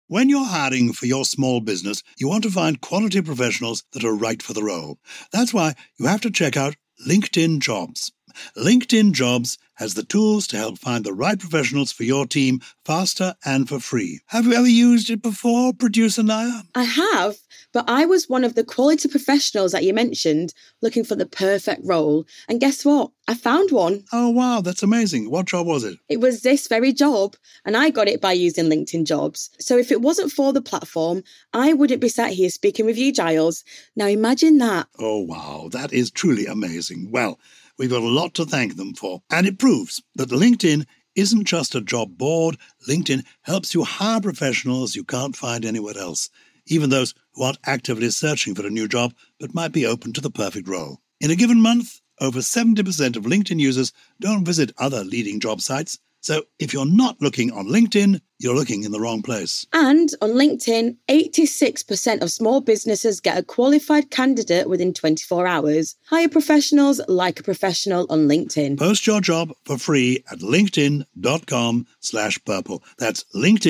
When you're hiring for your small business, you want to find quality professionals that are right for the role. That's why you have to check out LinkedIn Jobs. LinkedIn Jobs has the tools to help find the right professionals for your team faster and for free. Have you ever used it before, Producer Naya? I have, but I was one of the quality professionals that you mentioned looking for the perfect role. And guess what? I found one. Oh, wow, that's amazing. What job was it? It was this very job, and I got it by using LinkedIn Jobs. So if it wasn't for the platform, I wouldn't be sat here speaking with you, Giles. Now imagine that. Oh, wow, that is truly amazing. Well, we've got a lot to thank them for. And it proves that LinkedIn isn't just a job board. LinkedIn helps you hire professionals you can't find anywhere else, even those who aren't actively searching for a new job but might be open to the perfect role. In a given month, over 70% of LinkedIn users don't visit other leading job sites. So if you're not looking on LinkedIn, you're looking in the wrong place. And on LinkedIn, 86% of small businesses get a qualified candidate within 24 hours. Hire professionals like a professional on LinkedIn. Post your job for free at linkedin.com/purple. That's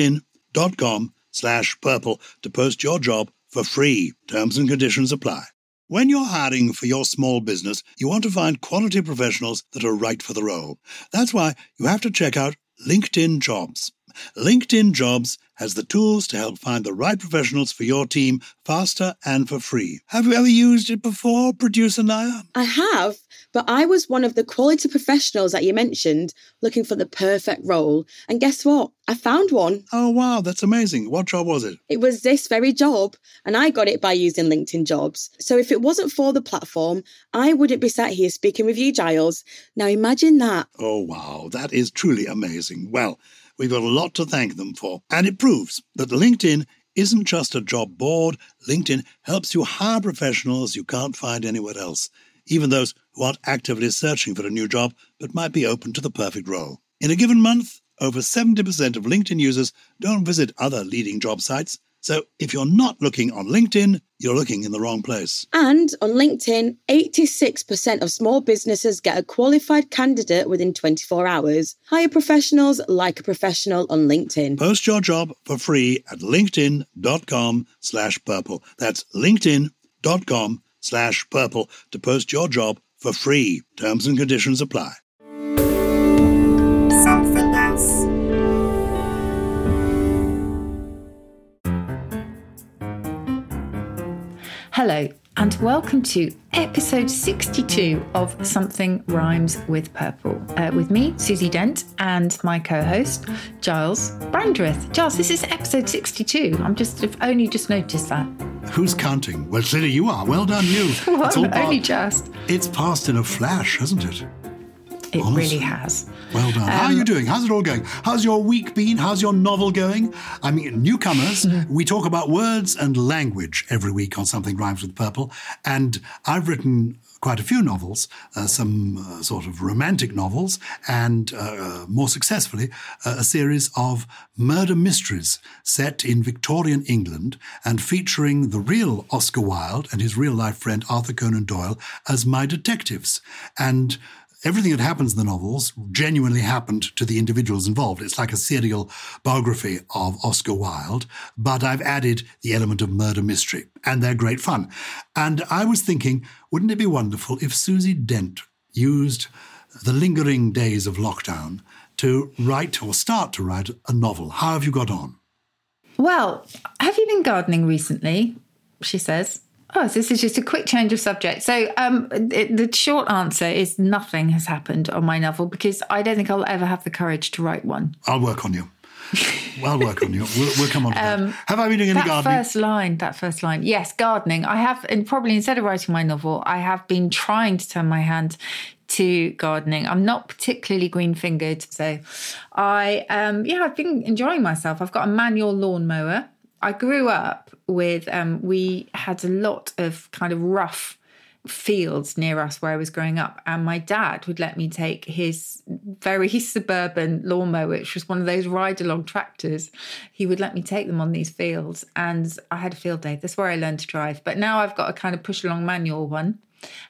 linkedin.com/purple to post your job for free. Terms and conditions apply. When you're hiring for your small business, you want to find quality professionals that are right for the role. That's why you have to check out LinkedIn Jobs. LinkedIn Jobs has the tools to help find the right professionals for your team faster and for free. Have you ever used it before, Producer Naya? I have, but I was one of the quality professionals that you mentioned looking for the perfect role. And guess what? I found one. Oh, wow, that's amazing. What job was it? It was this very job, and I got it by using LinkedIn Jobs. So if it wasn't for the platform, I wouldn't be sat here speaking with you, Giles. Now imagine that. Oh, wow, that is truly amazing. Well, we've got a lot to thank them for. And it proves that LinkedIn isn't just a job board. LinkedIn helps you hire professionals you can't find anywhere else, even those who aren't actively searching for a new job but might be open to the perfect role. In a given month, over 70% of LinkedIn users don't visit other leading job sites. So if you're not looking on LinkedIn, you're looking in the wrong place. And on LinkedIn, 86% of small businesses get a qualified candidate within 24 hours. Hire professionals like a professional on LinkedIn. Post your job for free at linkedin.com/purple. That's linkedin.com/purple to post your job for free. Terms and conditions apply. Something else. Hello and welcome to episode 62 of Something Rhymes with Purple. With me, Susie Dent, and my co-host, Giles Brandreth. Giles, this is episode 62. I've only just noticed that. Who's counting? Well, clearly you are. Well done, you. Well, only just. It's passed in a flash, hasn't it? It really has. Well done. How are you doing? How's it all going? How's your week been? How's your novel going? I mean, newcomers, we talk about words and language every week on Something Rhymes with Purple. And I've written quite a few novels, some sort of romantic novels, and more successfully, a series of murder mysteries set in Victorian England and featuring the real Oscar Wilde and his real-life friend Arthur Conan Doyle as my detectives. And everything that happens in the novels genuinely happened to the individuals involved. It's like a serial biography of Oscar Wilde, but I've added the element of murder mystery, and they're great fun. And I was thinking, wouldn't it be wonderful if Susie Dent used the lingering days of lockdown to write or start to write a novel? How have you got on? Well, have you been gardening recently? She says. Oh, so this is just a quick change of subject. So the short answer is nothing has happened on my novel because I don't think I'll ever have the courage to write one. I'll work on you. We'll come on to that. Have I been doing any gardening? That first line. Yes, gardening. I have, and probably instead of writing my novel, I have been trying to turn my hand to gardening. I'm not particularly green-fingered, so I've been enjoying myself. I've got a manual lawnmower. I grew up with, we had a lot of kind of rough fields near us where I was growing up, and my dad would let me take his very suburban lawnmower, which was one of those ride-along tractors. He would let me take them on these fields, and I had a field day. That's where I learned to drive. But now I've got a kind of push-along manual one,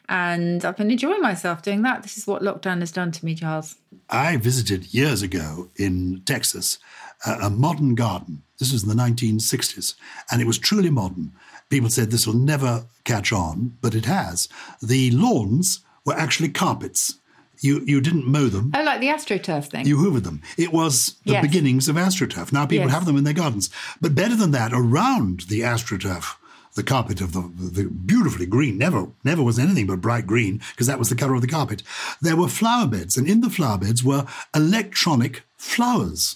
and I've been enjoying myself doing that. This is what lockdown has done to me, Giles. I visited years ago in Texas a modern garden. This was in the 1960s, and it was truly modern. People said this will never catch on, but it has. The lawns were actually carpets. You didn't mow them. Oh, like the AstroTurf thing. You hoovered them. It was the beginnings of AstroTurf. Now people have them in their gardens. But better than that, around the AstroTurf, the carpet of the beautifully green, never was anything but bright green, because that was the colour of the carpet, there were flower beds. And in the flower beds were electronic flowers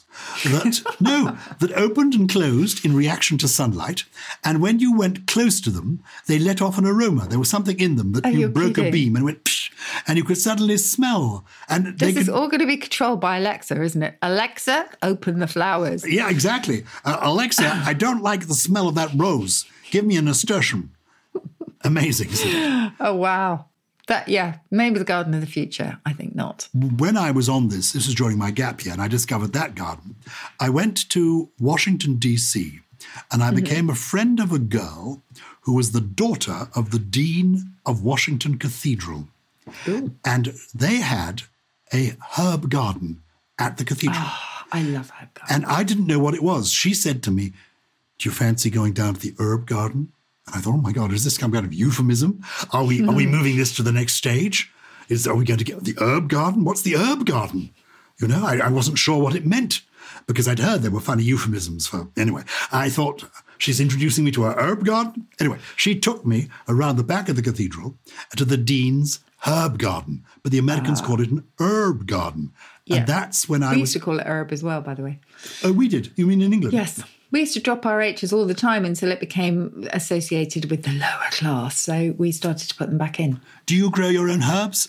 that opened and closed in reaction to sunlight. And when you went close to them, they let off an aroma. There was something in them that you broke a beam and went psh, and you could suddenly smell. And this is all going to be controlled by Alexa, isn't it? Alexa, open the flowers. Yeah, exactly. Alexa, I don't like the smell of that rose. Give me a nasturtium. Amazing, isn't it? Oh, wow. Maybe the garden of the future. I think not. When I was on this was during my gap year, and I discovered that garden. I went to Washington, D.C., and I became a friend of a girl who was the daughter of the Dean of Washington Cathedral. Ooh. And they had a herb garden at the cathedral. Oh, I love herb garden. And I didn't know what it was. She said to me, "Do you fancy going down to the herb garden?" And I thought, oh my God, is this some kind of euphemism? Are we moving this to the next stage? Are we going to get the herb garden? What's the herb garden? You know, I wasn't sure what it meant, because I'd heard there were funny euphemisms for... Anyway, I thought, she's introducing me to her herb garden? Anyway, she took me around the back of the cathedral to the Dean's herb garden, but the Americans called it an herb garden. Yeah. And that's when we used to call it herb as well, by the way. Oh, we did? You mean in England? Yes. We used to drop our H's all the time until it became associated with the lower class. So we started to put them back in. Do you grow your own herbs?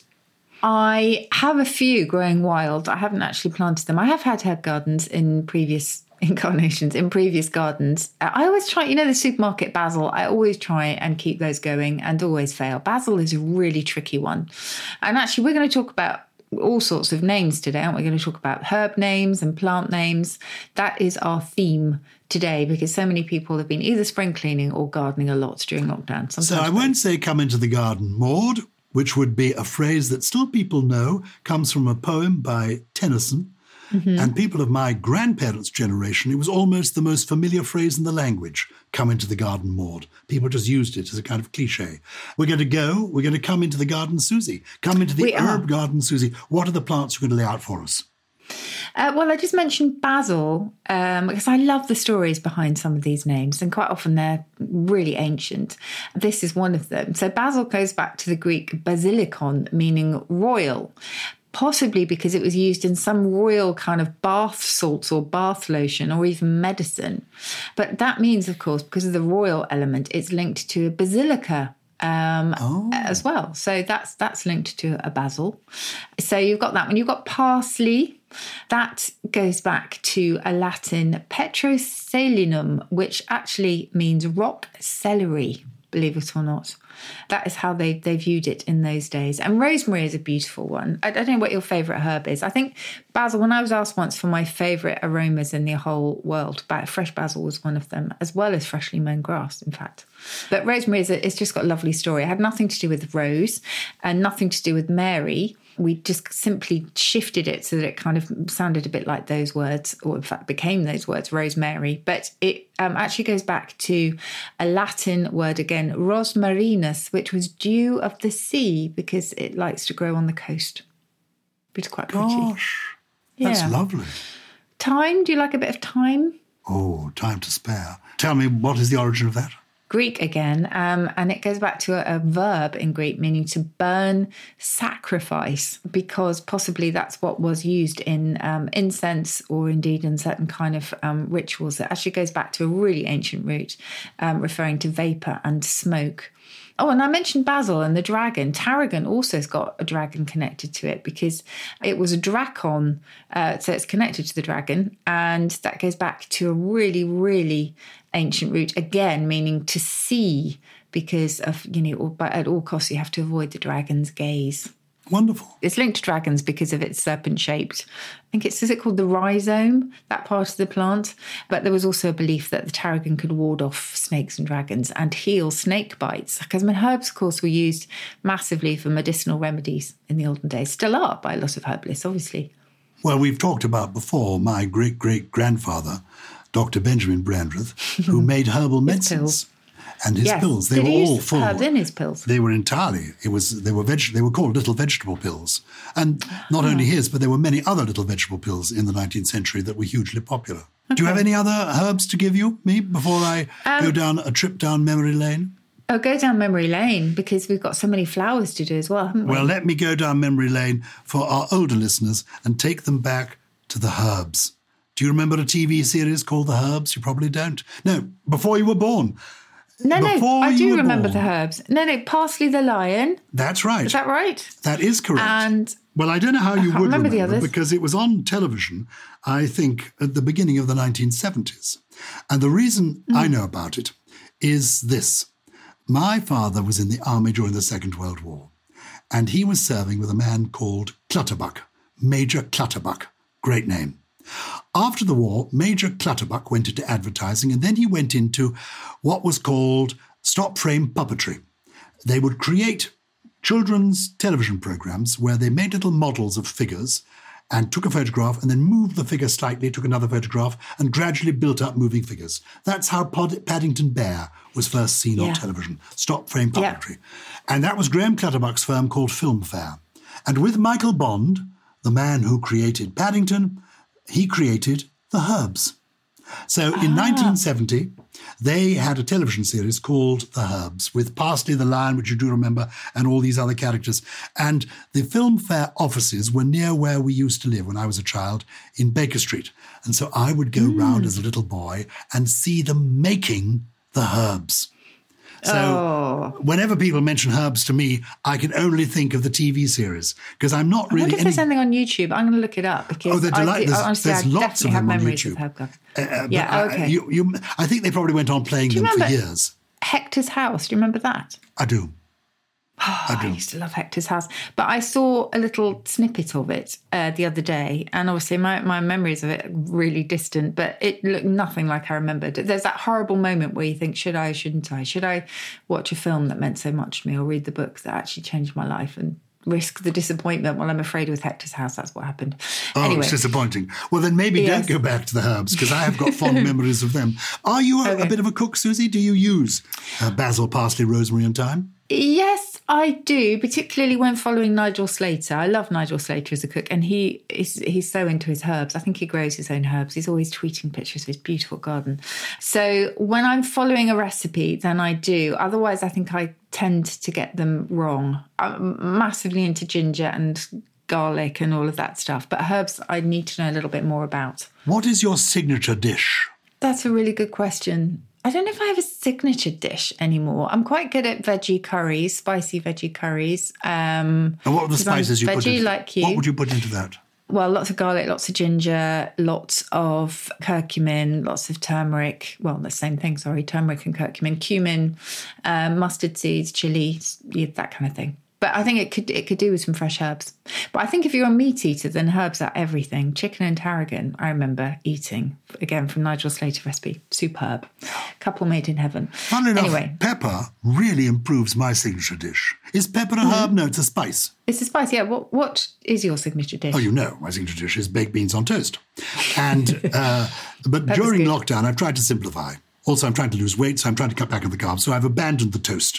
I have a few growing wild. I haven't actually planted them. I have had herb gardens in previous incarnations, in previous gardens. I always try, the supermarket basil, I always try and keep those going and always fail. Basil is a really tricky one. And actually, we're going to talk about all sorts of names today, aren't we? We're going to talk about herb names and plant names. That is our theme today, because so many people have been either spring cleaning or gardening a lot during lockdown. So I won't say come into the garden, Maud, which would be a phrase that still people know, comes from a poem by Tennyson. Mm-hmm. And people of my grandparents' generation, it was almost the most familiar phrase in the language, come into the garden, Maud. People just used it as a kind of cliche. We're going to come into the garden, Susie. Come into the herb garden, Susie. What are the plants you're going to lay out for us? Well, I just mentioned basil because I love the stories behind some of these names, and quite often they're really ancient. This is one of them. So basil goes back to the Greek basilikon, meaning royal, possibly because it was used in some royal kind of bath salts or bath lotion or even medicine. But that means, of course, because of the royal element, it's linked to a basilica as well. So that's linked to a basil. So you've got that one. You've got parsley. That goes back to a Latin petroselinum, which actually means rock celery, believe it or not. That is how they viewed it in those days. And rosemary is a beautiful one. I don't know what your favourite herb is. I think basil, when I was asked once for my favourite aromas in the whole world, fresh basil was one of them, as well as freshly mown grass, in fact. But rosemary it's just got a lovely story. It had nothing to do with Rose and nothing to do with Mary. We just simply shifted it so that it kind of sounded a bit like those words, or in fact became those words, rosemary. But it actually goes back to a Latin word again, rosmarinus, which was dew of the sea, because it likes to grow on the coast. It's quite pretty. Gosh, that's lovely. Thyme, do you like a bit of thyme? Oh, time to spare. Tell me, what is the origin of that? Greek again, and it goes back to a verb in Greek meaning to burn sacrifice, because possibly that's what was used in incense or indeed in certain kind of rituals. It actually goes back to a really ancient root referring to vapour and smoke. Oh, and I mentioned basil and the dragon. Tarragon also has got a dragon connected to it because it was a drakon, so it's connected to the dragon, and that goes back to a really, really ancient root, again, meaning to see, because of, at all costs you have to avoid the dragon's gaze. Wonderful. It's linked to dragons because of its serpent-shaped. I think is it called the rhizome, that part of the plant? But there was also a belief that the tarragon could ward off snakes and dragons and heal snake bites. Because herbs, of course, were used massively for medicinal remedies in the olden days. Still are by a lot of herbalists, obviously. Well, we've talked about before my great-great-grandfather, Dr. Benjamin Brandreth, who made herbal medicines. Pills. And his pills, they were all full. Herbs in his pills? They were entirely. They were called little vegetable pills, and not only his, but there were many other little vegetable pills in the 19th century that were hugely popular. Okay. Do you have any other herbs to give me before I go down a trip down memory lane? Oh, go down memory lane, because we've got so many flowers to do as well, haven't we? Well, let me go down memory lane for our older listeners and take them back to the Herbs. Do you remember a TV series called The Herbs? You probably don't. No, before you were born. No, I do remember the Herbs. No, Parsley the Lion. That's right. Is that right? That is correct. And well, I don't know how you would remember the others, because it was on television, I think, at the beginning of the 1970s. And the reason I know about it is this. My father was in the army during the Second World War, and he was serving with a man called Clutterbuck, Major Clutterbuck. Great name. After the war, Major Clutterbuck went into advertising, and then he went into what was called stop-frame puppetry. They would create children's television programs where they made little models of figures and took a photograph and then moved the figure slightly, took another photograph, and gradually built up moving figures. That's how Paddington Bear was first seen on television, stop-frame puppetry. Yeah. And that was Graham Clutterbuck's firm called Filmfare. And with Michael Bond, the man who created Paddington, he created the Herbs. So in 1970, they had a television series called The Herbs with Parsley the Lion, which you do remember, and all these other characters. And the Filmfare offices were near where we used to live when I was a child in Baker Street. And so I would go round as a little boy and see them making the Herbs. So whenever people mention Herbs to me, I can only think of the TV series because I'm not really. I wonder if there's something on YouTube. I'm going to look it up because there's lots of them on YouTube. I think they probably went on playing them for years. Hector's House. Do you remember that? I do. I used to love Hector's House. But I saw a little snippet of it the other day, and obviously my memories of it are really distant, but it looked nothing like I remembered. There's that horrible moment where you think, should I, shouldn't I? Should I watch a film that meant so much to me or read the book that actually changed my life and risk the disappointment? Well, I'm afraid with Hector's House, that's what happened. Anyway. It's disappointing. Well, then maybe don't go back to the Herbs because I have got fond memories of them. Are you a bit of a cook, Susie? Do you use basil, parsley, rosemary and thyme? Yes, I do, particularly when following Nigel Slater. I love Nigel Slater as a cook, and he's so into his herbs. I think he grows his own herbs. He's always tweeting pictures of his beautiful garden. So when I'm following a recipe, then I do. Otherwise, I think I tend to get them wrong. I'm massively into ginger and garlic and all of that stuff, but herbs I need to know a little bit more about. What is your signature dish? That's a really good question. I don't know if I have a signature dish anymore. I'm quite good at veggie curries, spicy veggie curries. And what are the spices you put into like you. What would you put into that? Well, lots of garlic, lots of ginger, lots of curcumin, lots of turmeric. Well, the same thing, sorry, turmeric and curcumin, cumin, mustard seeds, chili, that kind of thing. But I think it could do with some fresh herbs. But I think if you're a meat eater, then herbs are everything. Chicken and tarragon, I remember eating, again, from Nigel Slater recipe. Superb. Couple made in heaven. Funnily enough, pepper really improves my signature dish. Is pepper a herb? No, it's a spice. It's a spice, yeah. What is your signature dish? Oh, you know, my signature dish is baked beans on toast. And but during lockdown, I've tried to simplify. Also, I'm trying to lose weight, so I'm trying to cut back on the carbs. So I've abandoned the toast.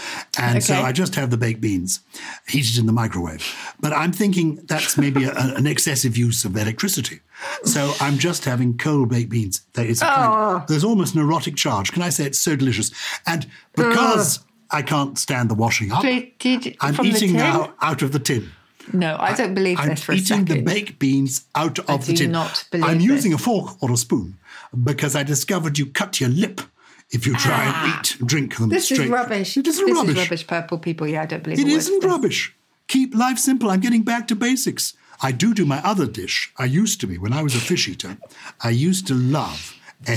And so I just have the baked beans heated in the microwave. But I'm thinking that's maybe an excessive use of electricity. So I'm just having cold baked beans. There's almost an erotic charge. Can I say it's so delicious? And because I can't stand the washing up, I'm eating now out of the tin. No, I don't believe this for a second. I'm eating the baked beans out of the tin. I'm using a fork or a spoon because I discovered you cut your lip if you try and drink them straight. This is rubbish. It isn't rubbish. This is rubbish, purple people. Yeah, I don't believe it. It isn't rubbish. Keep life simple. I'm getting back to basics. I do my other dish. I used to be, when I was a fish eater, I used to love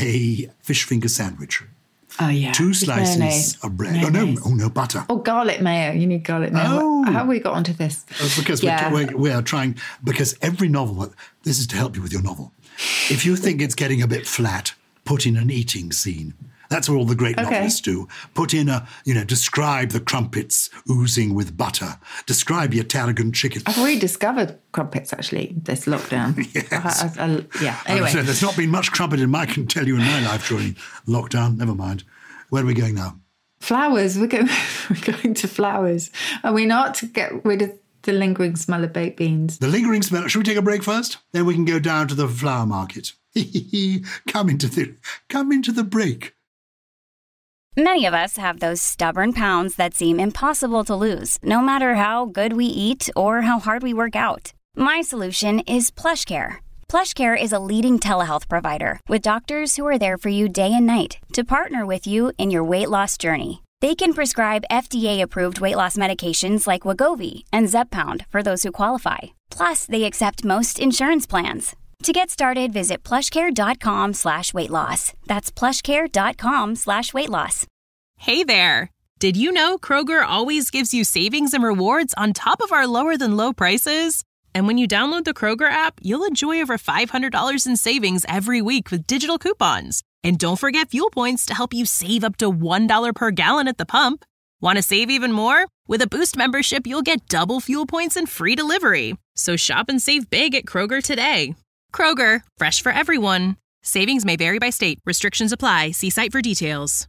a fish finger sandwich. Oh, yeah. 2 slices of bread. Mayonnaise. Oh, no, butter. Oh, garlic mayo. You need garlic mayo. Oh. How have we got onto this? Because we are trying, because every novel, this is to help you with your novel. If you think it's getting a bit flat, put in an eating scene. That's what all the great novelists do. Put in describe the crumpets oozing with butter. Describe your tarragon chicken. I've rediscovered crumpets, actually, this lockdown. Yes. Anyway. There's not been much crumpet I can tell you in my life during lockdown. Never mind. Where are we going now? Flowers. We're going to flowers. Are we not, to get rid of the lingering smell of baked beans? The lingering smell. Should we take a break first? Then we can go down to the flower market. Come into the break. Many of us have those stubborn pounds that seem impossible to lose, no matter how good we eat or how hard we work out. My solution is PlushCare. PlushCare is a leading telehealth provider with doctors who are there for you day and night to partner with you in your weight loss journey. They can prescribe FDA-approved weight loss medications like Wegovy and Zepbound for those who qualify. Plus, they accept most insurance plans. To get started, visit plushcare.com/weightloss. That's plushcare.com/weightloss. Hey there! Did you know Kroger always gives you savings and rewards on top of our lower than low prices? And when you download the Kroger app, you'll enjoy over $500 in savings every week with digital coupons. And don't forget fuel points to help you save up to $1 per gallon at the pump. Want to save even more? With a Boost membership, you'll get double fuel points and free delivery. So shop and save big at Kroger today. Kroger, fresh for everyone. Savings may vary by state. Restrictions apply. See site for details.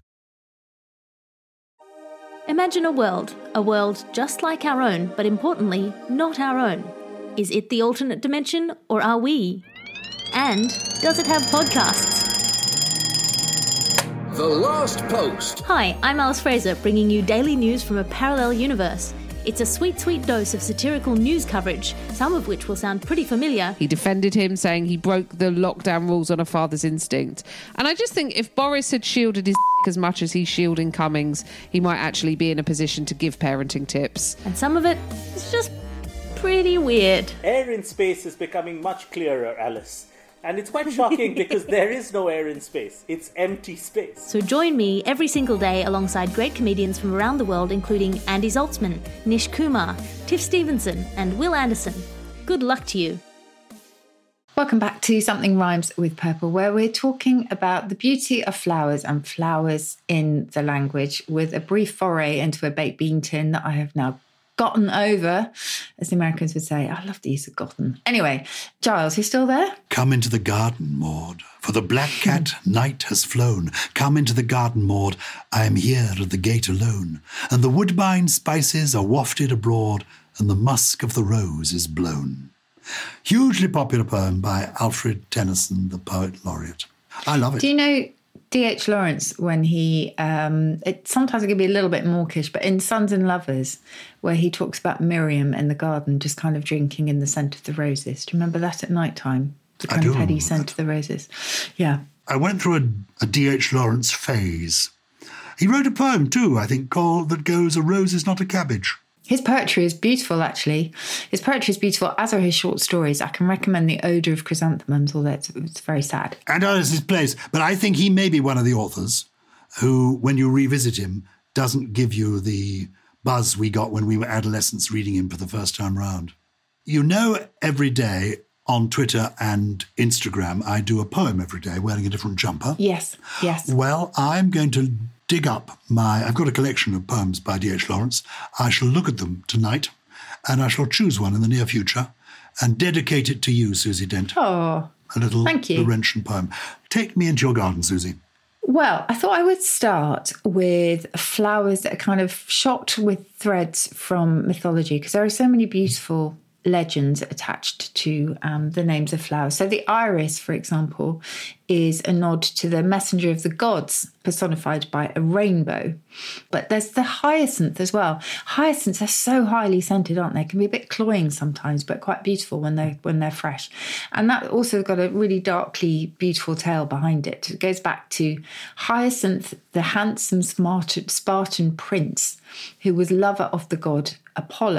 Imagine a world just like our own, but importantly, not our own. Is it the alternate dimension, or are we? And does it have podcasts? The Last Post. Hi, I'm Alice Fraser, bringing you daily news from a parallel universe. It's a sweet, sweet dose of satirical news coverage, some of which will sound pretty familiar. He defended him, saying he broke the lockdown rules on a father's instinct. And I just think if Boris had shielded his as much as he's shielding Cummings, he might actually be in a position to give parenting tips. And some of it is just pretty weird. Air in space is becoming much clearer, Alice. And it's quite shocking because there is no air in space. It's empty space. So join me every single day alongside great comedians from around the world, including Andy Zaltzman, Nish Kumar, Tiff Stevenson, and Will Anderson. Good luck to you. Welcome back to Something Rhymes with Purple, where we're talking about the beauty of flowers and flowers in the language, with a brief foray into a baked bean tin that I have now gotten over, as the Americans would say. I love the use of gotten. Anyway, Giles, you still there? Come into the garden, Maud, for the black cat night has flown. Come into the garden, Maud, I am here at the gate alone, and the woodbine spices are wafted abroad, and the musk of the rose is blown. Hugely popular poem by Alfred Tennyson, the poet laureate. I love it. Do you know D.H. Lawrence, when he, sometimes it can be a little bit mawkish, but in Sons and Lovers, where he talks about Miriam in the garden just kind of drinking in the scent of the roses. Do you remember that at night time? The kind of heady scent of the roses. Yeah. I went through a D.H. Lawrence phase. He wrote a poem too, I think, called that goes, "A rose is not a cabbage." His poetry is beautiful, actually. His poetry is beautiful, as are his short stories. I can recommend The Odour of Chrysanthemums, although it's very sad. And as his plays. But I think he may be one of the authors who, when you revisit him, doesn't give you the buzz we got when we were adolescents reading him for the first time round. You know, every day on Twitter and Instagram, I do a poem every day wearing a different jumper. Yes, yes. Well, I'm going to dig up I've got a collection of poems by D.H. Lawrence. I shall look at them tonight, and I shall choose one in the near future and dedicate it to you, Susie Dent. Oh, a little thank you. Laurentian poem. Take me into your garden, Susie. Well, I thought I would start with flowers that are kind of shot with threads from mythology, because there are so many beautiful legends attached to the names of flowers. So the iris, for example, is a nod to the messenger of the gods, personified by a rainbow. But there's the hyacinth as well. Hyacinths are so highly scented, aren't they? Can be a bit cloying sometimes, but quite beautiful when they're fresh. And that also got a really darkly beautiful tale behind it. It goes back to Hyacinth, the handsome Spartan prince, who was lover of the god Apollo.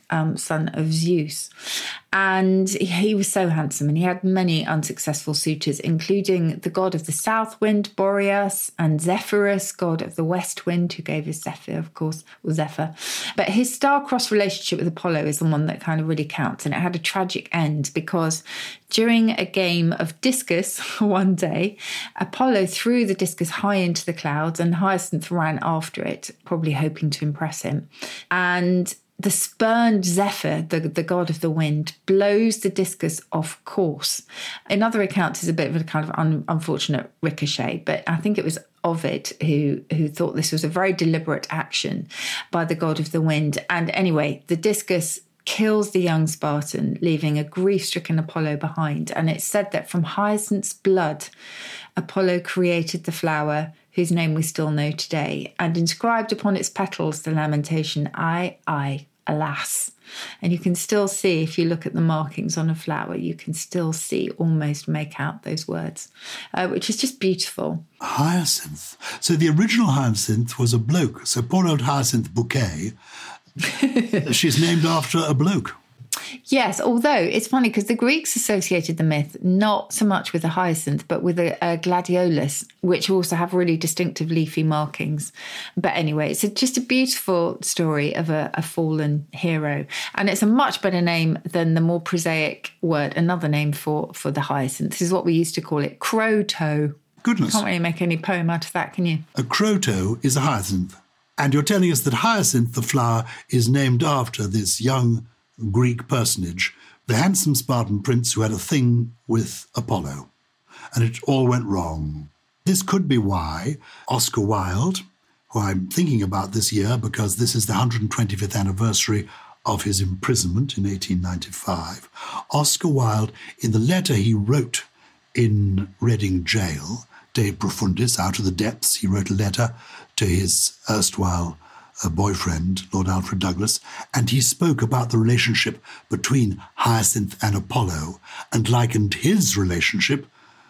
son of Zeus. And he was so handsome, and he had many unsuccessful suitors, including the god of the south wind, Boreas, and Zephyrus, god of the west wind, who gave us Zephyr, of course, or Zephyr. But his star-crossed relationship with Apollo is the one that kind of really counts, and it had a tragic end because during a game of discus one day, Apollo threw the discus high into the clouds, and Hyacinth ran after it, probably hoping to impress him. And the spurned Zephyr, the god of the wind, blows the discus off course. In other accounts, it's a bit of a kind of unfortunate ricochet, but I think it was Ovid who thought this was a very deliberate action by the god of the wind. And anyway, the discus kills the young Spartan, leaving a grief-stricken Apollo behind. And it's said that from Hyacinth's blood, Apollo created the flower whose name we still know today, and inscribed upon its petals the lamentation, I, alas. And you can still see, if you look at the markings on a flower, you can still see, almost make out those words, which is just beautiful. Hyacinth. So the original Hyacinth was a bloke. So poor old Hyacinth Bouquet, she's named after a bloke. Yes, although it's funny because the Greeks associated the myth not so much with a hyacinth, but with a gladiolus, which also have really distinctive leafy markings. But anyway, it's just a beautiful story of a fallen hero. And it's a much better name than the more prosaic word, another name for the hyacinth. This is what we used to call it, crow-toe. Goodness. You can't really make any poem out of that, can you? A crow-toe is a hyacinth. And you're telling us that Hyacinth, the flower, is named after this young Greek personage, the handsome Spartan prince who had a thing with Apollo. And it all went wrong. This could be why Oscar Wilde, who I'm thinking about this year because this is the 125th anniversary of his imprisonment in 1895, Oscar Wilde, in the letter he wrote in Reading jail, De Profundis, out of the depths, he wrote a letter to his erstwhile boyfriend, Lord Alfred Douglas, and he spoke about the relationship between Hyacinth and Apollo and likened his relationship,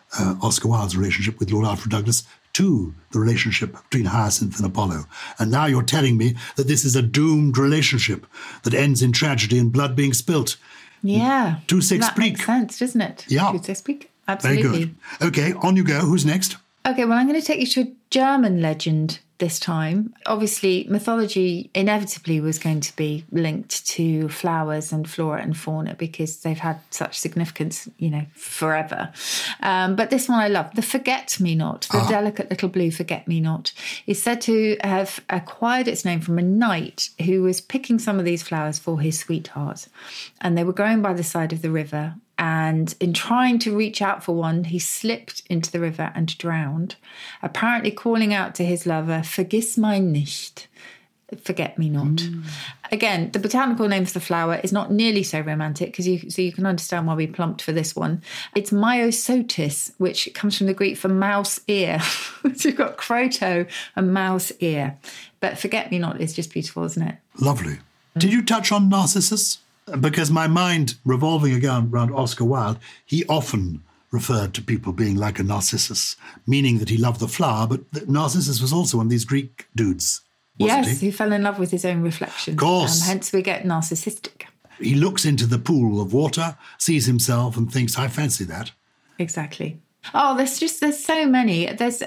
Oscar Wilde's relationship with Lord Alfred Douglas, to the relationship between Hyacinth and Apollo. And now you're telling me that this is a doomed relationship that ends in tragedy and blood being spilt. Yeah. Tout s'explique. That makes sense, doesn't it? Yeah. Tout s'explique. Absolutely. Very good. Okay, on you go. Who's next? Okay, well, I'm going to take you to a German legend this time. Obviously, mythology inevitably was going to be linked to flowers and flora and fauna because they've had such significance, forever. But this one I love. The forget-me-not, the delicate little blue forget-me-not, is said to have acquired its name from a knight who was picking some of these flowers for his sweetheart. And they were growing by the side of the river. And in trying to reach out for one, he slipped into the river and drowned, apparently calling out to his lover, "Vergiss mein nicht," forget me not. Again, the botanical name for the flower is not nearly so romantic, so you can understand why we plumped for this one. It's Myosotis, which comes from the Greek for mouse ear. So you've got crow-toe and mouse ear. But forget me not is just beautiful, isn't it? Lovely. Did you touch on Narcissus? Because my mind, revolving again around Oscar Wilde, he often referred to people being like a Narcissus, meaning that he loved the flower, but Narcissus was also one of these Greek dudes, wasn't yes, he? Who fell in love with his own reflection. Of course. Hence we get narcissistic. He looks into the pool of water, sees himself and thinks, I fancy that. Exactly. Oh, there's so many. There's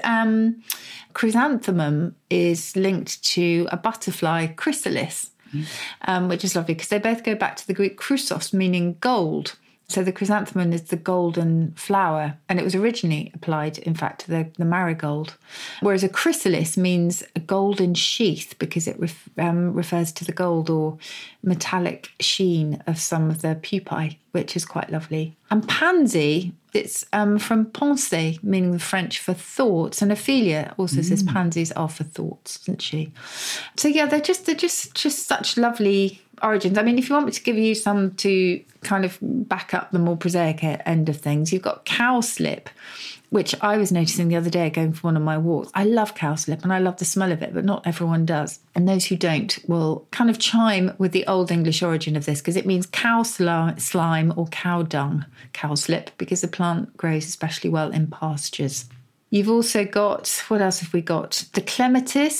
chrysanthemum is linked to a butterfly, chrysalis. Which is lovely because they both go back to the Greek chrysos, meaning gold. So the chrysanthemum is the golden flower, and it was originally applied, in fact, to the marigold. Whereas a chrysalis means a golden sheath because it refers to the gold or metallic sheen of some of the pupae, which is quite lovely. And pansy, it's from penser, meaning the French for thoughts. And Ophelia also says pansies are for thoughts, doesn't she? So yeah, they're just such lovely origins. I mean, if you want me to give you some to kind of back up the more prosaic end of things, you've got cowslip, which I was noticing the other day going for one of my walks. I love cowslip and I love the smell of it, but not everyone does. And those who don't will kind of chime with the Old English origin of this because it means cow slime or cow dung, cowslip, because the plant grows especially well in pastures. You've also got, what else have we got? The clematis.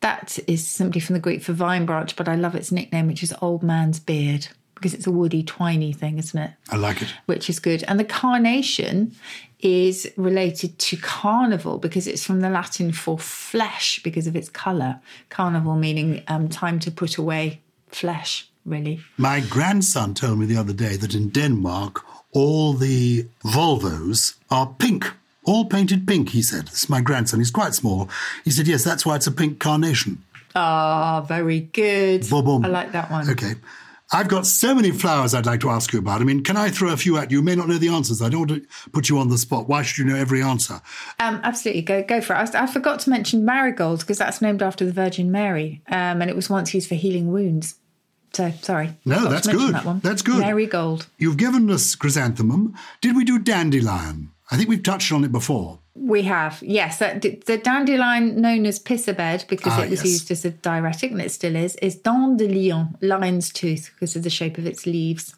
That is simply from the Greek for vine branch, but I love its nickname, which is old man's beard, because it's a woody, twiny thing, isn't it? I like it. Which is good. And the carnation is related to carnival because it's from the Latin for flesh because of its colour. Carnival meaning time to put away flesh, really. My grandson told me the other day that in Denmark, all the Volvos are pink. All painted pink, he said. This is my grandson. He's quite small. He said, yes, that's why it's a pink carnation. Ah, very good. Boom. I like that one. Okay. I've got so many flowers I'd like to ask you about. I mean, can I throw a few at you? You may not know the answers. I don't want to put you on the spot. Why should you know every answer? Absolutely. Go for it. I forgot to mention marigold because that's named after the Virgin Mary. And it was once used for healing wounds. So, sorry. No, that's good. That's good. Marigold. You've given us chrysanthemum. Did we do dandelion? I think we've touched on it before. We have, yes. The dandelion known as pisserbed, because it was used as a diuretic, and it still is dandelion, lion's tooth, because of the shape of its leaves.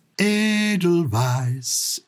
Edelweiss,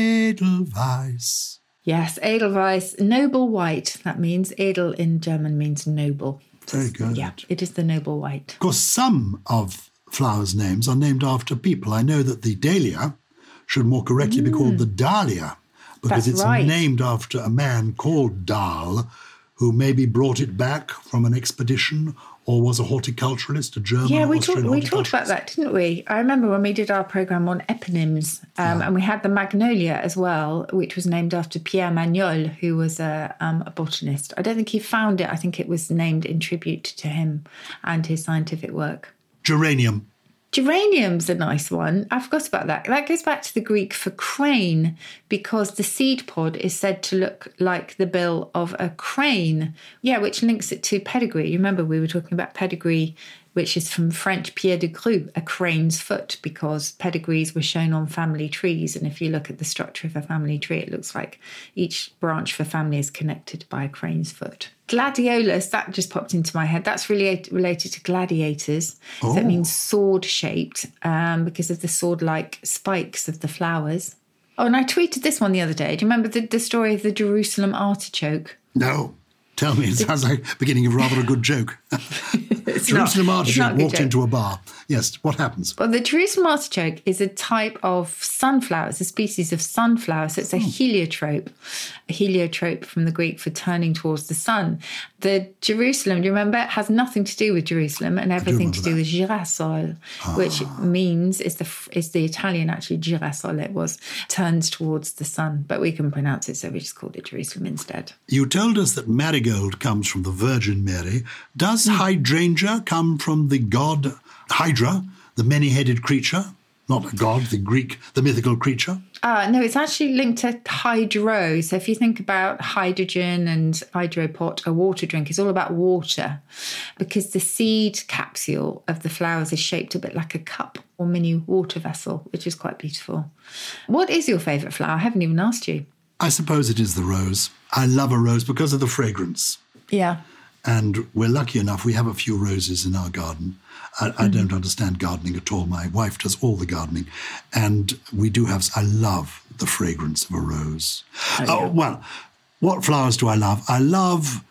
Edelweiss. Yes, Edelweiss, noble white. That means edel in German means noble. Very good. Yeah, it is the noble white. Of course, some of flowers' names are named after people. I know that the dahlia should more correctly be called the dahlia, because it's named after a man called Dahl, who maybe brought it back from an expedition or was a horticulturalist, a German Austrian horticulturalist. We talked about that, didn't we? I remember when we did our programme on eponyms, and we had the magnolia as well, which was named after Pierre Magnol, who was a botanist. I don't think he found it. I think it was named in tribute to him and his scientific work. Geranium. Geranium's a nice one. I forgot about that. That goes back to the Greek for crane, because the seed pod is said to look like the bill of a crane. Yeah, which links it to pedigree. You remember we were talking about pedigree, which is from French pied de grue, a crane's foot, because pedigrees were shown on family trees. And if you look at the structure of a family tree, it looks like each branch of a family is connected by a crane's foot. Gladiolus, that just popped into my head. That's really related to gladiators. So that means sword-shaped because of the sword-like spikes of the flowers. Oh, and I tweeted this one the other day. Do you remember the story of the Jerusalem artichoke? No. Tell me, it sounds like the beginning of rather a good joke. Jerusalem artichoke walked into a bar. Yes, what happens? Well, the Jerusalem artichoke is a type of sunflower. It's a species of sunflower. So it's a heliotrope from the Greek for turning towards the sun. The Jerusalem, do you remember, it has nothing to do with Jerusalem and everything to do with girasol, which means is the Italian, actually, girasol it was, turns towards the sun. But we can pronounce it, so we just called it Jerusalem instead. You told us that marigold comes from the Virgin Mary. Does hydrangea come from the god Hydra, the many-headed creature? Not a god, the mythical creature? No, it's actually linked to hydro. So if you think about hydrogen and hydropot, a water drink, it's all about water, because the seed capsule of the flowers is shaped a bit like a cup or mini water vessel, which is quite beautiful. What is your favourite flower? I haven't even asked you. I suppose it is the rose. I love a rose because of the fragrance. Yeah. And we're lucky enough, we have a few roses in our garden. I don't understand gardening at all. My wife does all the gardening. And I love the fragrance of a rose. Well, what flowers do I love? I love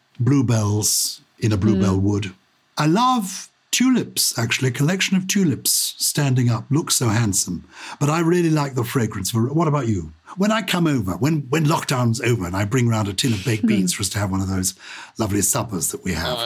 bluebells in a bluebell wood. I love tulips, actually. A collection of tulips standing up looks so handsome. But I really like the fragrance of a rose. What about you? When I come over, when lockdown's over and I bring round a tin of baked beans for us to have one of those lovely suppers that we have,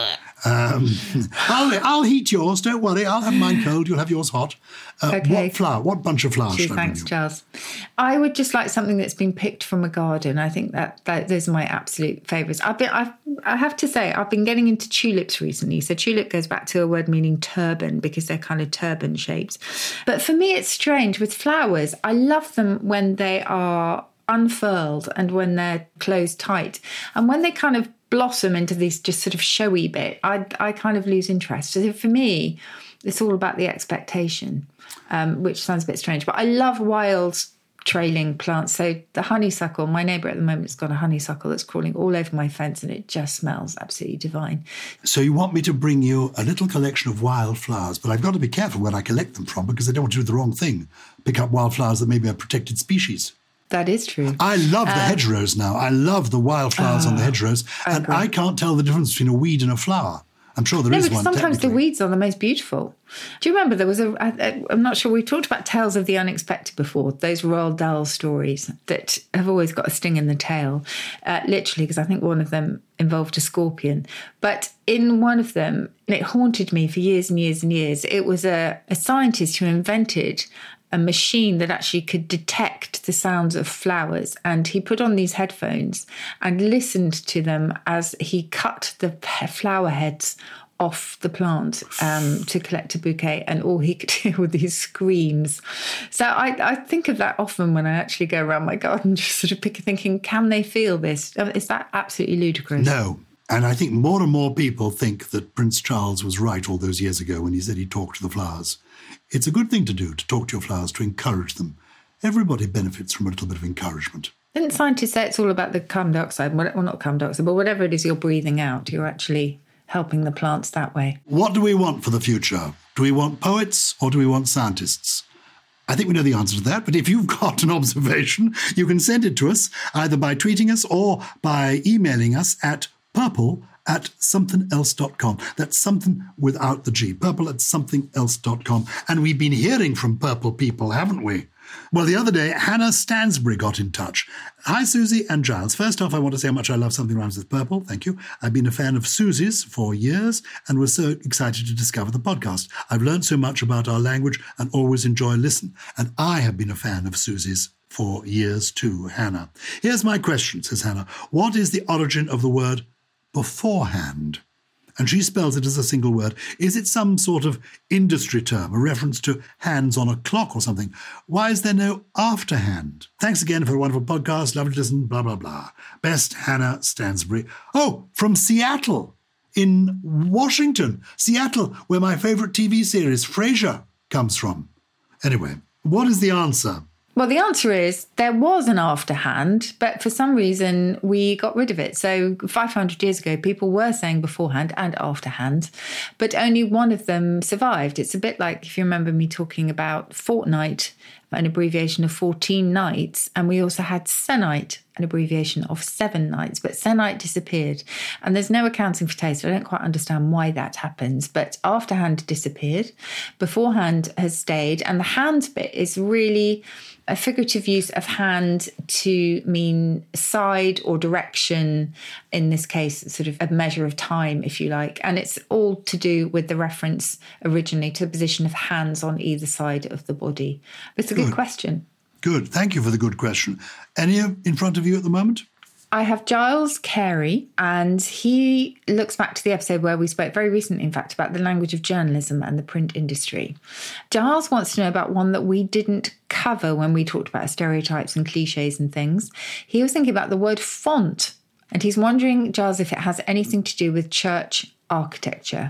I'll heat yours. Don't worry. I'll have mine cold. You'll have yours hot. Okay. What bunch of flowers should I bring you? Thanks, Charles. I would just like something that's been picked from a garden. I think that those are my absolute favourites. I have to say, I've been getting into tulips recently. So tulip goes back to a word meaning turban, because they're kind of turban shaped. But for me, it's strange. With flowers, I love them when they are unfurled and when they're closed tight. And when they kind of blossom into these just sort of showy bit, I kind of lose interest. So for me, it's all about the expectation, which sounds a bit strange. But I love wild trailing plants. So the honeysuckle, my neighbour at the moment has got a honeysuckle that's crawling all over my fence, and it just smells absolutely divine. So you want me to bring you a little collection of wildflowers, but I've got to be careful where I collect them from, because I don't want to do the wrong thing. Pick up wildflowers that may be a protected species. That is true. I love the hedgerows now. I love the wildflowers on the hedgerows. And I can't tell the difference between a weed and a flower. I'm sure there No, is because one. sometimes the technically. weeds are the most beautiful. Do you remember there was I'm not sure, we talked about Tales of the Unexpected before, those Roald Dahl stories that have always got a sting in the tail, literally, because I think one of them involved a scorpion. But in one of them, and it haunted me for years and years and years, it was a scientist who invented a machine that actually could detect the sounds of flowers. And he put on these headphones and listened to them as he cut the flower heads off the plant to collect a bouquet, and all he could hear were these screams. So I think of that often when I actually go around my garden, just sort of thinking, can they feel this? Is that absolutely ludicrous? No. And I think more and more people think that Prince Charles was right all those years ago when he said he talked to the flowers. It's a good thing to do, to talk to your flowers, to encourage them. Everybody benefits from a little bit of encouragement. Didn't scientists say it's all about the carbon dioxide? Well, not carbon dioxide, but whatever it is you're breathing out, you're actually helping the plants that way. What do we want for the future? Do we want poets or do we want scientists? I think we know the answer to that, but if you've got an observation, you can send it to us either by tweeting us or by emailing us at purple@somethingelse.com. That's something without the G. purple@somethingelse.com. And we've been hearing from purple people, haven't we? Well, the other day, Hannah Stansbury got in touch. Hi, Susie and Giles. First off, I want to say how much I love Something Rhymes with Purple. Thank you. I've been a fan of Susie's for years and was so excited to discover the podcast. I've learned so much about our language and always enjoy listen. And I have been a fan of Susie's for years too, Hannah. Here's my question, says Hannah. What is the origin of the word beforehand? And she spells it as a single word. Is it some sort of industry term, a reference to hands on a clock or something? Why is there no afterhand? Thanks again for a wonderful podcast. Lovely to listen, blah, blah, blah. Best, Hannah Stansbury. Oh, from Seattle in Washington. Seattle, where my favourite TV series, Frasier, comes from. Anyway, what is the answer? Well, the answer is there was an afterhand, but for some reason we got rid of it. So 500 years ago, people were saying beforehand and afterhand, but only one of them survived. It's a bit like if you remember me talking about fortnight, an abbreviation of 14 nights, and we also had sennight, an abbreviation of 7 nights, but sennight disappeared. And there's no accounting for taste. I don't quite understand why that happens, but afterhand disappeared, beforehand has stayed, and the hand bit is really a figurative use of hand to mean side or direction, in this case, sort of a measure of time, if you like. And it's all to do with the reference originally to the position of hands on either side of the body. It's a good question. Good. Thank you for the good question. Any in front of you at the moment? I have Giles Carey, and he looks back to the episode where we spoke very recently, in fact, about the language of journalism and the print industry. Giles wants to know about one that we didn't cover when we talked about stereotypes and cliches and things. He was thinking about the word font, and he's wondering, Giles, if it has anything to do with church architecture.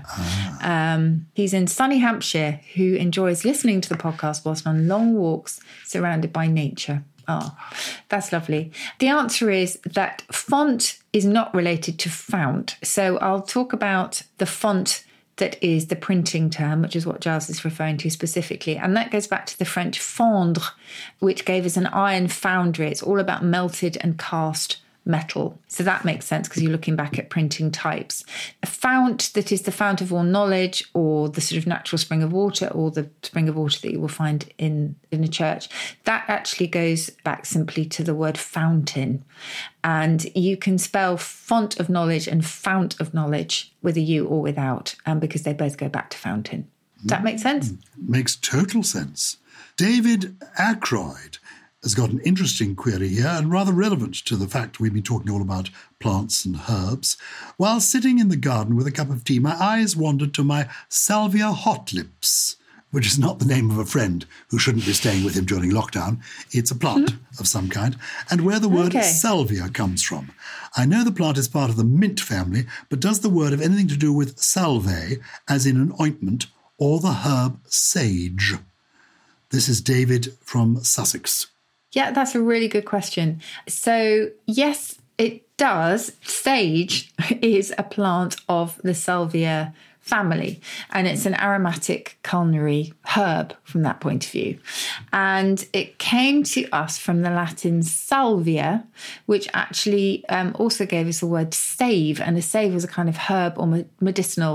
He's in sunny Hampshire, who enjoys listening to the podcast whilst on long walks surrounded by nature. Oh, that's lovely. The answer is that font is not related to fount. So I'll talk about the font that is the printing term, which is what Giles is referring to specifically. And that goes back to the French fondre, which gave us an iron foundry. It's all about melted and cast metal. So that makes sense because you're looking back at printing types. A fount that is the fount of all knowledge, or the sort of natural spring of water, or the spring of water that you will find in a church, that actually goes back simply to the word fountain. And you can spell font of knowledge and fount of knowledge with a U or without, because they both go back to fountain. Does that make sense? Makes total sense. David Ackroyd has got an interesting query here and rather relevant to the fact we've been talking all about plants and herbs. While sitting in the garden with a cup of tea, my eyes wandered to my Salvia hot lips, which is not the name of a friend who shouldn't be staying with him during lockdown. It's a plant of some kind, and where the word salvia comes from. I know the plant is part of the mint family, but does the word have anything to do with salve, as in an ointment, or the herb sage? This is David from Sussex. Yeah, that's a really good question. So, yes, it does. Sage is a plant of the Salvia family, and it's an aromatic culinary herb from that point of view. And it came to us from the Latin salvia, which actually also gave us the word save, and a save was a kind of herb or medicinal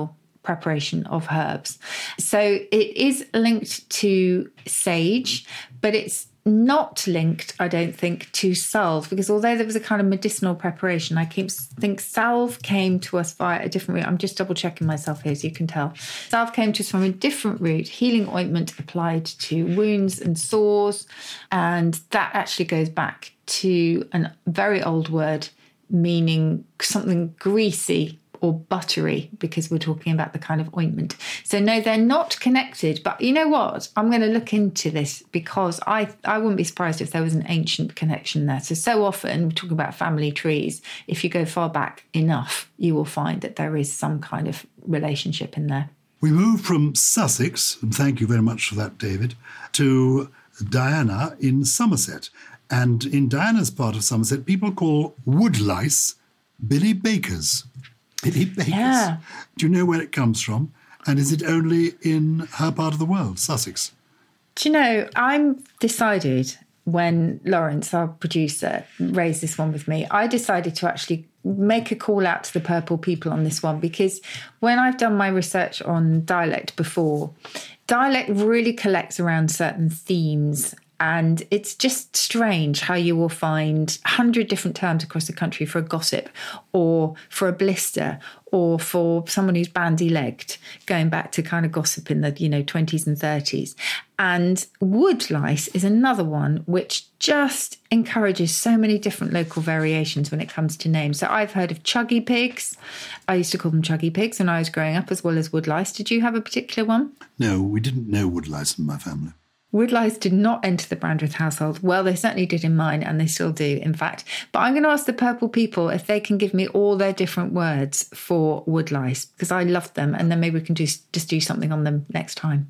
preparation of herbs. So it is linked to sage, but it's not linked, I don't think, to salve, because although there was a kind of medicinal preparation, I think salve came to us via a different route. I'm just double checking myself here so you can tell. Salve came to us from a different route, healing ointment applied to wounds and sores, and that actually goes back to a very old word meaning something greasy or buttery, because we're talking about the kind of ointment. So no, they're not connected. But you know what? I'm going to look into this, because I wouldn't be surprised if there was an ancient connection there. So often, we're talking about family trees. If you go far back enough, you will find that there is some kind of relationship in there. We move from Sussex, and thank you very much for that, David, to Diana in Somerset. And in Diana's part of Somerset, people call woodlice Billy Bakers. Billy Bakers. Yeah. Do you know where it comes from? And is it only in her part of the world, Sussex? Do you know, I'm decided when Lawrence, our producer, raised this one with me, I decided to actually make a call out to the purple people on this one, because when I've done my research on dialect before, dialect really collects around certain themes. And it's just strange how you will find 100 different terms across the country for a gossip, or for a blister, or for someone who's bandy-legged, going back to kind of gossip in the 20s and 30s. And woodlice is another one which just encourages so many different local variations when it comes to names. So I've heard of chuggy pigs. I used to call them chuggy pigs when I was growing up, as well as woodlice. Did you have a particular one? No, we didn't know woodlice in my family. Woodlice did not enter the Brandreth household. Well, they certainly did in mine, and they still do, in fact. But I'm going to ask the purple people if they can give me all their different words for woodlice, because I love them, and then maybe we can just do something on them next time.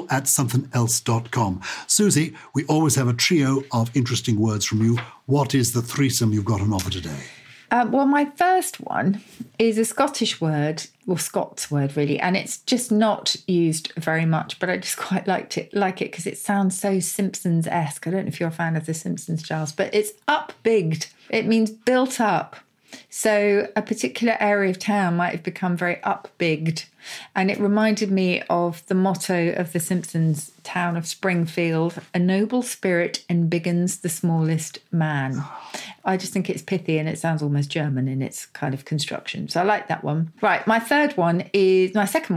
purple@somethingelse.com. Susie, we always have a trio of interesting words from you. What is the threesome you've got on offer today? Well, my first one is a Scottish word, or Scots word, really, and it's just not used very much, but I just quite like it because it sounds so Simpsons-esque. I don't know if you're a fan of The Simpsons, Giles, but it's up-bigged. It means built up. So a particular area of town might have become very up-bigged. And it reminded me of the motto of The Simpsons, town of Springfield, a noble spirit embiggens the smallest man. I just think it's pithy, and it sounds almost German in its kind of construction. So I like that one. Right, my second one is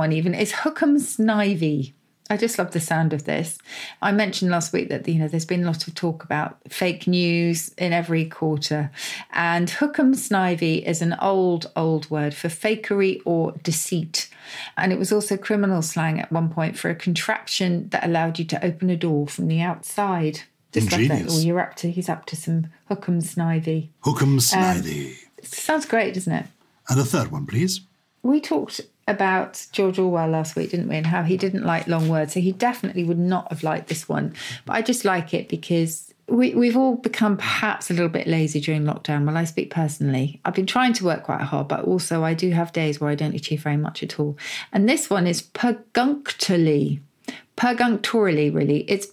Hookham Snivy. I just love the sound of this. I mentioned last week that, there's been a lot of talk about fake news in every quarter. And Hookham Snivy is an old word for fakery or deceit. And it was also criminal slang at one point for a contraption that allowed you to open a door from the outside. Just ingenious. Like that. He's up to some Hookham Snivy. Hookham Snivy. Sounds great, doesn't it? And a third one, please. We talked about George Orwell last week, didn't we? And how he didn't like long words. So he definitely would not have liked this one. But I just like it because we've all become perhaps a little bit lazy during lockdown. Well, I speak personally. I've been trying to work quite hard, but also I do have days where I don't achieve very much at all. And this one is pergunctorily. Pergunctorily, really. It's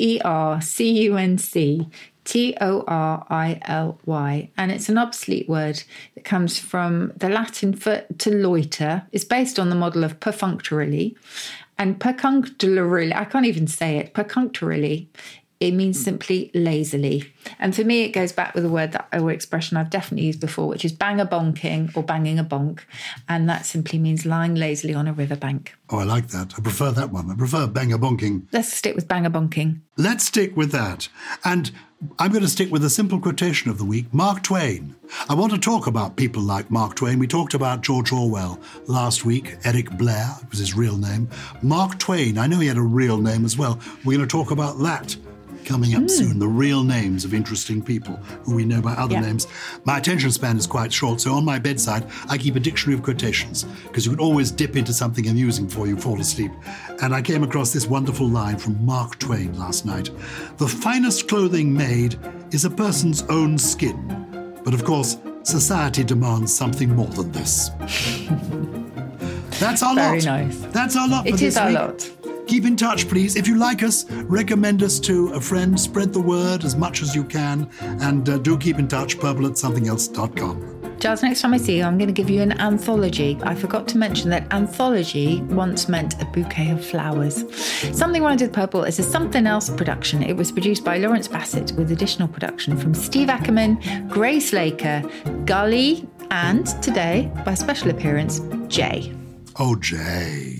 PERCUNCTORILY, and it's an obsolete word that comes from the Latin for to loiter. It's based on the model of perfunctorily, and perfunctorily, I can't even say it, perfunctorily, it means simply lazily. And for me, it goes back with a word or expression I've definitely used before, which is bang-a-bonking or banging a bonk. And that simply means lying lazily on a riverbank. Oh, I like that. I prefer that one. I prefer bang-a-bonking. Let's stick with bang-a-bonking. Let's stick with that. And I'm going to stick with a simple quotation of the week, Mark Twain. I want to talk about people like Mark Twain. We talked about George Orwell last week. Eric Blair was his real name. Mark Twain, I know he had a real name as well. We're going to talk about that coming up soon, the real names of interesting people who we know by other names. My attention span is quite short, so on my bedside, I keep a dictionary of quotations, because you can always dip into something amusing before you fall asleep. And I came across this wonderful line from Mark Twain last night. The finest clothing made is a person's own skin. But of course, society demands something more than this. That's our lot. Very nice. That's our lot for this week. It is our lot. Keep in touch, please. If you like us, recommend us to a friend. Spread the word as much as you can. And do keep in touch, purple@somethingelse.com. Giles, next time I see you, I'm going to give you an anthology. I forgot to mention that anthology once meant a bouquet of flowers. Something Rhymes with Purple is a Something Else production. It was produced by Lawrence Bassett with additional production from Steve Ackerman, Grace Laker, Gully, and today, by special appearance, Jay. Oh, Jay.